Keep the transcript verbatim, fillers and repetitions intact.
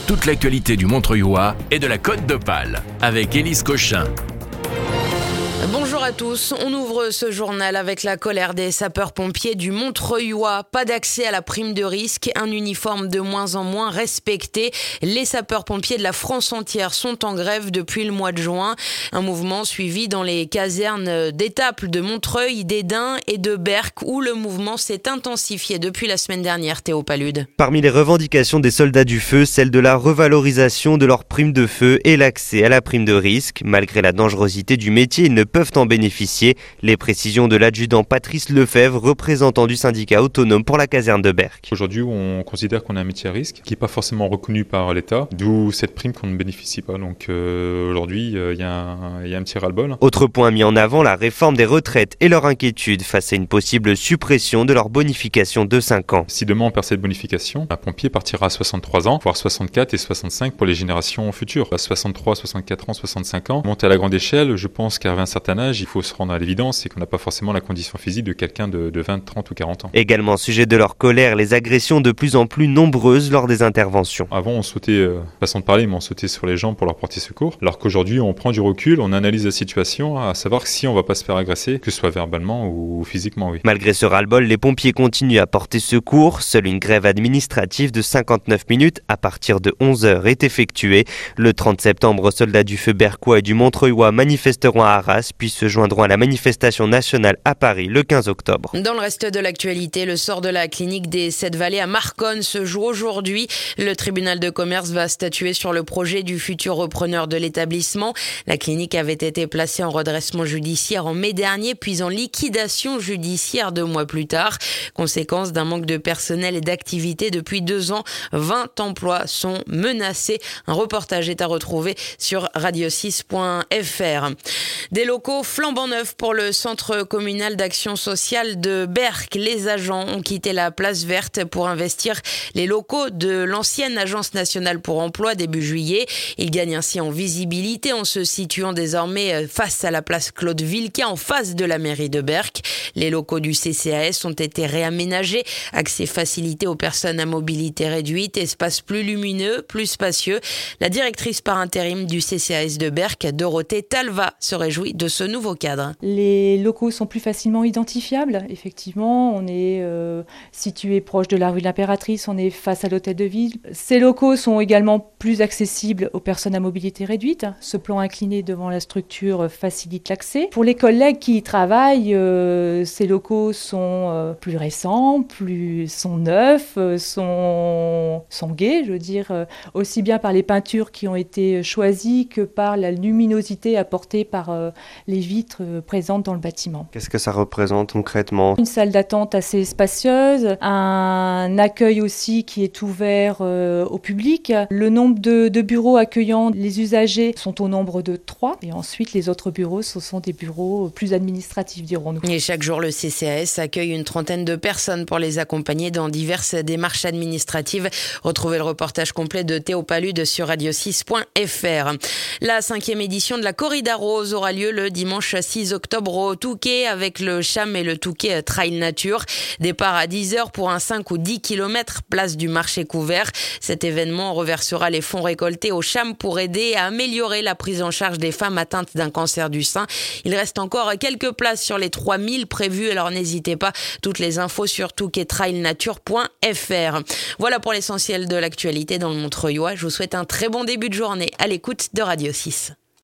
Toute l'actualité du Montreuilois et de la Côte d'Opale avec Élise Cochin. Bonjour à tous, on ouvre ce journal avec la colère des sapeurs-pompiers du Montreuilois. Pas d'accès à la prime de risque, un uniforme de moins en moins respecté. Les sapeurs-pompiers de la France entière sont en grève depuis le mois de juin. Un mouvement suivi dans les casernes d'Étaples, de Montreuil, d'Esdin et de Berck, où le mouvement s'est intensifié depuis la semaine dernière. Théo Palude. Parmi les revendications des soldats du feu, celle de la revalorisation de leur prime de feu et l'accès à la prime de risque. Malgré la dangerosité du métier, ils ne peuvent en bénéficier. Les précisions de l'adjudant Patrice Lefebvre, représentant du syndicat autonome pour la caserne de Berck. Aujourd'hui, on considère qu'on a un métier à risque qui n'est pas forcément reconnu par l'État, d'où cette prime qu'on ne bénéficie pas. Donc euh, aujourd'hui, il euh, y, y a un petit ras-le-bol. Autre point mis en avant, la réforme des retraites et leur inquiétude face à une possible suppression de leur bonification de cinq ans. Si demain on perd cette bonification, un pompier partira à soixante-trois ans, voire soixante-quatre et soixante-cinq pour les générations futures. À soixante-trois, soixante-quatre ans, soixante-cinq ans, monter à la grande échelle, je pense qu'à un certain âge, il faut se rendre à l'évidence, c'est qu'on n'a pas forcément la condition physique de quelqu'un de, de vingt, trente ou quarante ans. Également sujet de leur colère, les agressions de plus en plus nombreuses lors des interventions. Avant, on sautait, euh, façon de parler, mais on sautait sur les gens pour leur porter secours. Alors qu'aujourd'hui, on prend du recul, on analyse la situation, à savoir si on va pas se faire agresser, que ce soit verbalement ou physiquement, oui. Malgré ce ras-le-bol, les pompiers continuent à porter secours. Seule une grève administrative de cinquante-neuf minutes à partir de onze heures est effectuée. Le trente septembre, soldats du feu berquois et du Montreuilois manifesteront à Arras, puis se joindront à la manifestation nationale à Paris le quinze octobre. Dans le reste de l'actualité, le sort de la clinique des Sept-Vallées à Marconne se joue aujourd'hui. Le tribunal de commerce va statuer sur le projet du futur repreneur de l'établissement. La clinique avait été placée en redressement judiciaire en mai dernier, puis en liquidation judiciaire deux mois plus tard. Conséquence d'un manque de personnel et d'activité depuis deux ans, vingt emplois sont menacés. Un reportage est à retrouver sur radio six point f r. Des locaux flambant neufs pour le centre communal d'action sociale de Berck. Les agents ont quitté la place verte pour investir les locaux de l'ancienne agence nationale pour emploi début juillet. Ils gagnent ainsi en visibilité en se situant désormais face à la place Claude Vilquin, en face de la mairie de Berck. Les locaux du C C A S ont été réaménagés. Accès facilité aux personnes à mobilité réduite, espace plus lumineux, plus spacieux. La directrice par intérim du C C A S de Berck, Dorothée Talva, se réjouit de ce nouveau cadre. Les locaux sont plus facilement identifiables. Effectivement, on est euh, situé proche de la rue de l'Impératrice, on est face à l'hôtel de ville. Ces locaux sont également plus accessibles aux personnes à mobilité réduite. Ce plan incliné devant la structure facilite l'accès. Pour les collègues qui y travaillent, euh, ces locaux sont euh, plus récents, plus, sont neufs, sont, sont gais, je veux dire, euh, aussi bien par les peintures qui ont été choisies que par la luminosité apportée par euh, les vitres présentes dans le bâtiment. Qu'est-ce que ça représente concrètement ? Une salle d'attente assez spacieuse, un accueil aussi qui est ouvert euh, au public. Le nombre de, de bureaux accueillant les usagers sont au nombre de trois. Et ensuite, les autres bureaux, ce sont des bureaux plus administratifs, dirons-nous. Et chaque jour, le C C A S accueille une trentaine de personnes pour les accompagner dans diverses démarches administratives. Retrouvez le reportage complet de Théo Palude sur radio six point f r. La cinquième édition de la Corrida Rose aura lieu le dimanche six octobre au Touquet avec le Cham et le Touquet Trail Nature. Départ à dix heures pour un cinq ou dix kilomètres, place du marché couvert. Cet événement reversera les fonds récoltés au Cham pour aider à améliorer la prise en charge des femmes atteintes d'un cancer du sein. Il reste encore quelques places sur les trois mille prévues, alors n'hésitez pas. Toutes les infos sur touquet trail nature point f r. Voilà pour l'essentiel de l'actualité dans le Montreuilois. Je vous souhaite un très bon début de journée à l'écoute de Radio six.